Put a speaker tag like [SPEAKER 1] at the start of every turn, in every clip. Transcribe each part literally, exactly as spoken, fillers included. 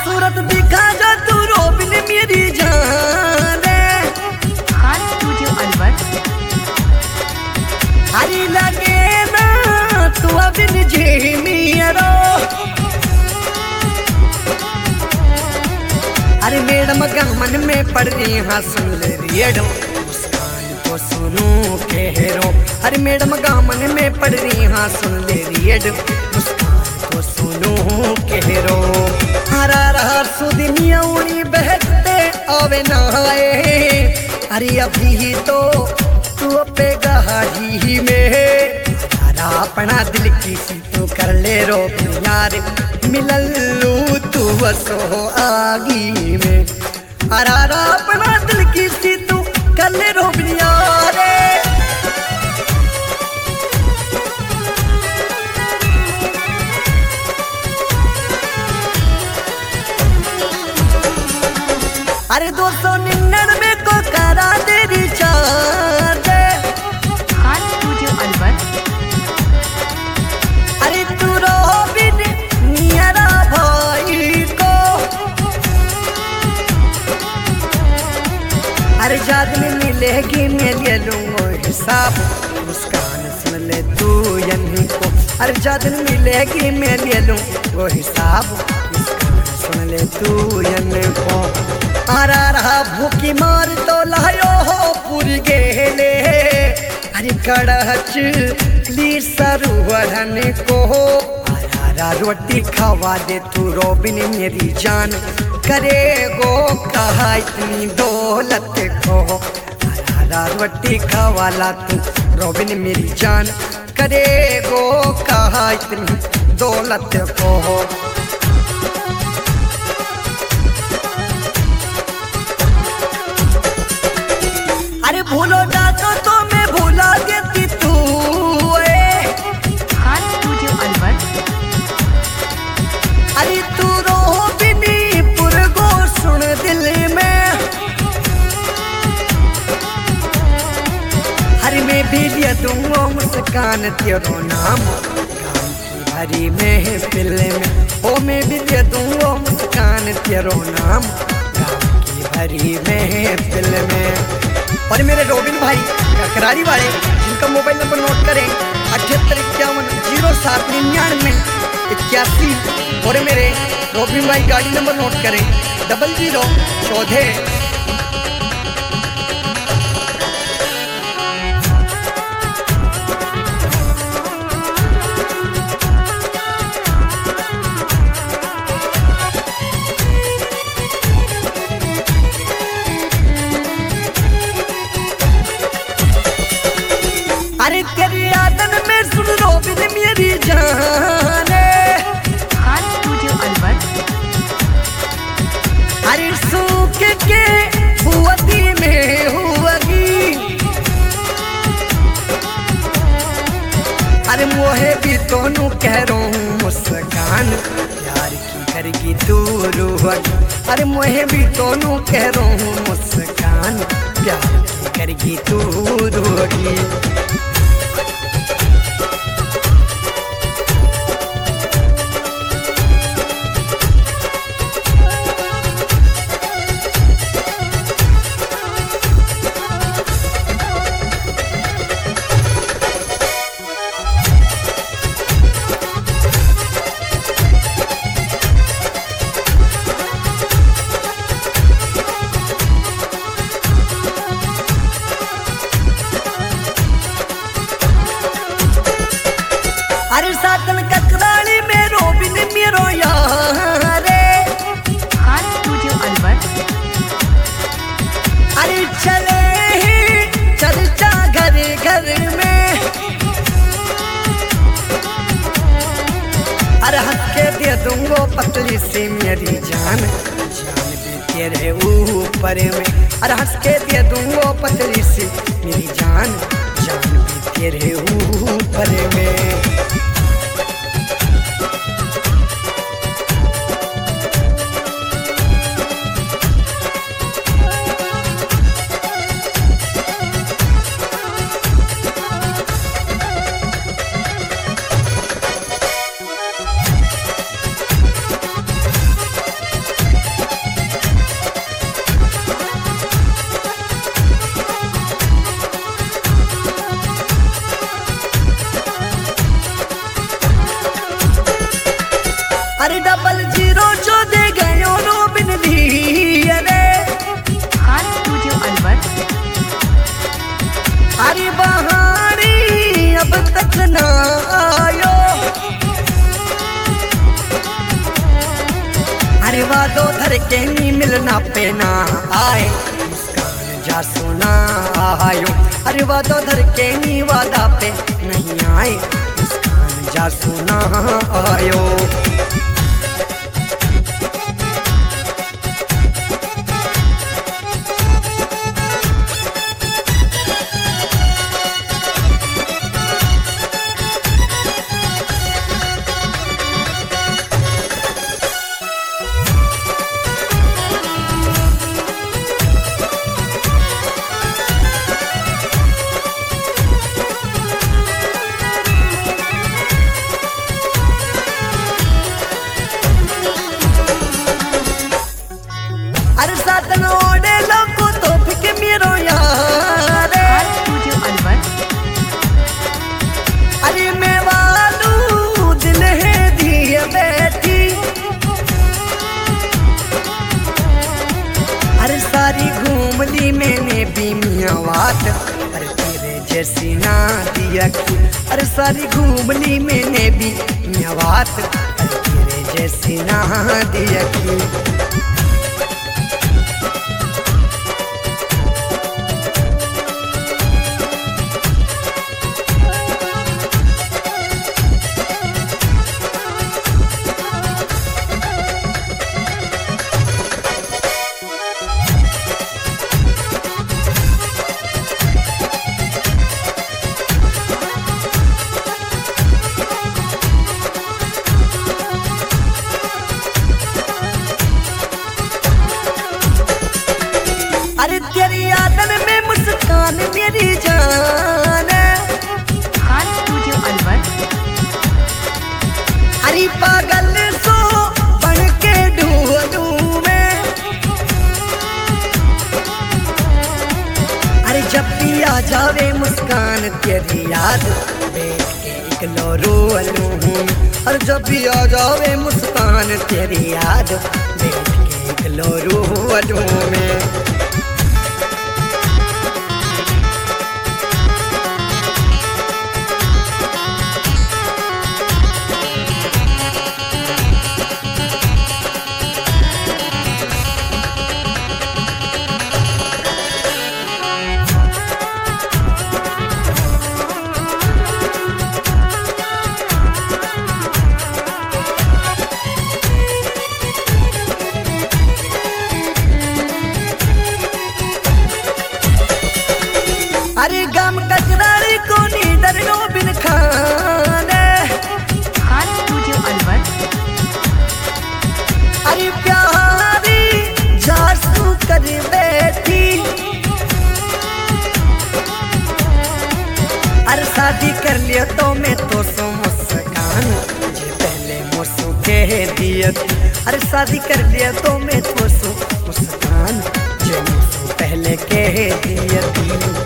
[SPEAKER 1] सूरत दिखा जो तू रोबिन मेरी जान
[SPEAKER 2] खान स्टूडियो अलवर।
[SPEAKER 1] हरी लगे ना तू अबिन झेमियरो अरे मैडम का मन में पड़ रही हाँ सुन ले रेडो मुस्कान को सुनू कहो अरे मैडम का मन में पड़ रही हाँ सुन ले रेडो मुस्कान को सुनू कहो हरा रहा सुदिनिया उड़ी बहते आवे नहाए अरे अभी तो तू पे गहाही में अपना दिल की सी तू कर ले रो यार मिलल लू तू बसो आगी में अरारा अपना दिल की सी तू कर ले रो यार अरे दो सौ निन्यानवे को करा दे रिचार्ज
[SPEAKER 2] खान स्टूडियो अलवर।
[SPEAKER 1] अरे तू रोबिन नियरा भाई को अरे याद में मिलेगी मैं ले लूंगा हिसाब मुस्कान सुन ले तू यही को अरे याद में मिलेगी मैं ले लूं वो हिसाब मुस्कान सुन ले तू यही को आरा रहा भूखी मार तो लायो हो पूरी गेले अरे कड़च ली सरुवढ़न को आरा रोटी खवा दे तू रोबिन मेरी जान करे गो कहा इतनी दौलत को आरा रोटी खवाला तू रोबिन मेरी जान करे गो कहा इतनी दौलत को अरे भूलो ना तो, तो मैं भूला देती तू
[SPEAKER 2] खान स्टूडियो अलवर।
[SPEAKER 1] अरे तू रोबिनी पुरगो सुन दिल में हरी में भी लिया दूंगा मुस्कान तेरो नाम गाँव की भरी में पिल में ओ मैं भी लिया दूंगा मुस्कान तेरो नाम गाँव की भरी में पिल में और मेरे रोबिन भाई ककरारी वाले जिनका मोबाइल नंबर नोट करें अठहत्तर इक्यावन जीरो सात निन्यानवे इक्यासी और मेरे रोबिन भाई गाड़ी नंबर नोट करें डबल जीरो चौदह अरे तेरी आदन में सुन रोबिन मेरी जान
[SPEAKER 2] खान स्टूडियो अलवर।
[SPEAKER 1] अरे सूख के बुअती में हुआगी अरे मोहे भी दोनों कह रहा हूँ मुस्कान प्यार की करगी तू रूहगी अरे मोहे भी दोनों कह रहा हूँ मुस्कान प्यार की करगी तू रूहगी अरे सातन ककराली में रोबिन मेरो यार
[SPEAKER 2] खान स्टूडियो अलवर।
[SPEAKER 1] अरे चले ही चर्चा घर घर में अरे हंस के दे दूंगो पतली सी मेरी जान जान भी तेरे ऊपर में अरे हंस के दे दूंगो पतली सी मेरी जान जान भी तेरे ऊपर में अरे वादो धर के नी मिलना पे ना आए मुस्कान जा सोना आयो। अरे वादो धर के नी वादा पे नहीं आए मुस्कान जा सोना आयो। अरे साधन ओडे लोगो तो फिके मेरो यार
[SPEAKER 2] खान स्टूडियो अलवर।
[SPEAKER 1] अरे मैं वालू दिल है दिए बैठी। अरे सारी घूम ली मैंने भी मियाँ बात अरे तेरे जैसी ना दिया की। अरे सारी घूम ली मैंने भी मियाँ बात अरे तेरे जैसी ना दिया की। अरे तेरी यादन में मुस्कान मेरी जान
[SPEAKER 2] खान स्टूडियो अलवर।
[SPEAKER 1] अरे पागल सो बन के ढूंढूं मैं। अरे जब भी आ जावे मुस्कान तेरी याद देख के इकलो रो लूं। अरे जब भी आ जावे मुस्कान तेरी याद देख के इकलो रो लूं मैं। अरे गम कचरारी को नी डरनो बिन खाने
[SPEAKER 2] खान स्टूडियो अलवर।
[SPEAKER 1] अरे प्यारी जासू कर बैठी। अरे शादी कर लिया तो मैं तो सो मुस्कान जे पहले मुसु कह दिया। अरे शादी कर लिया तो मैं तो सो मुस्कान जे मुसु पहले कह दिया।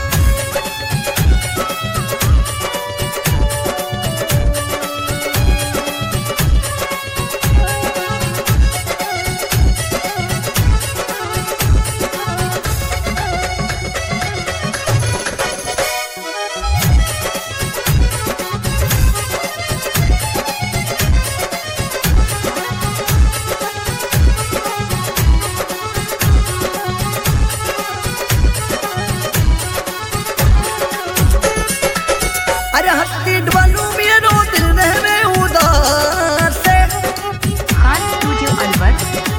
[SPEAKER 1] अरे हस्ती डबलू मेरो दिल रहवे उदास से
[SPEAKER 2] खान स्टूडियो अलवर।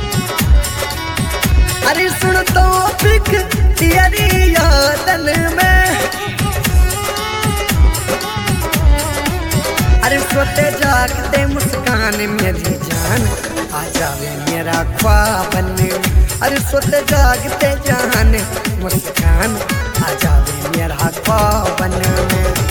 [SPEAKER 1] अरे सुन तो फिक तेरी यादन में। अरे सोते जागते मुस्कान मेरी जान आ जावे मेरा ख्वाबन में। अरे सोते जागते जान मुस्कान आ जावे मेरा ख्वाबन में।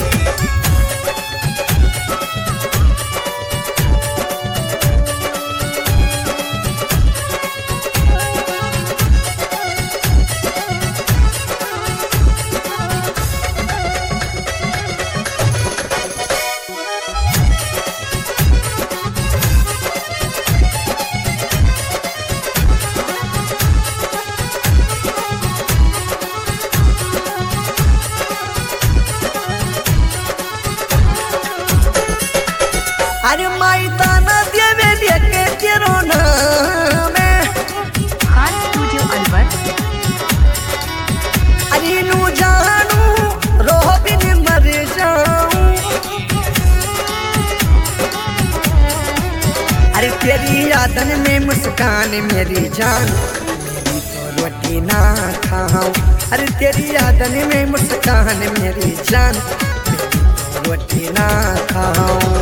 [SPEAKER 1] यादन में मुस्कान मेरी जान, मेरी तो रोटी ना खाऊं। अरे तेरी यादन में मुस्कान मेरी जान, मेरी तो रोटी ना खाऊं।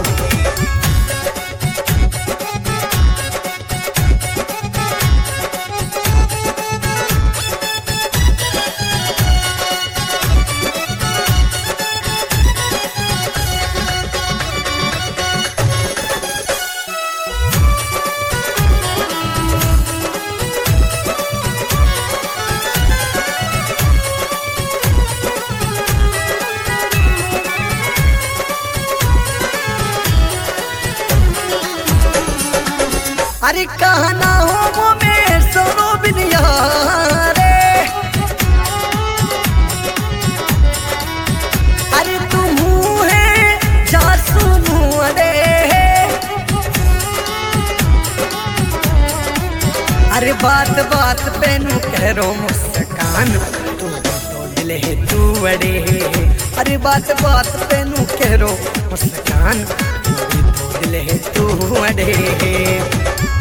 [SPEAKER 1] अरे कहना हो वो में सोनो बिनिया रे, अरे तुम है जा सुनू रे। अरे बात बात पे नू कह रो मुस्कान, तू तो दिल है तू अड़े। अरे बात बात पे नू कह रो मुस्कान, तू तो दिल है तू अड़े।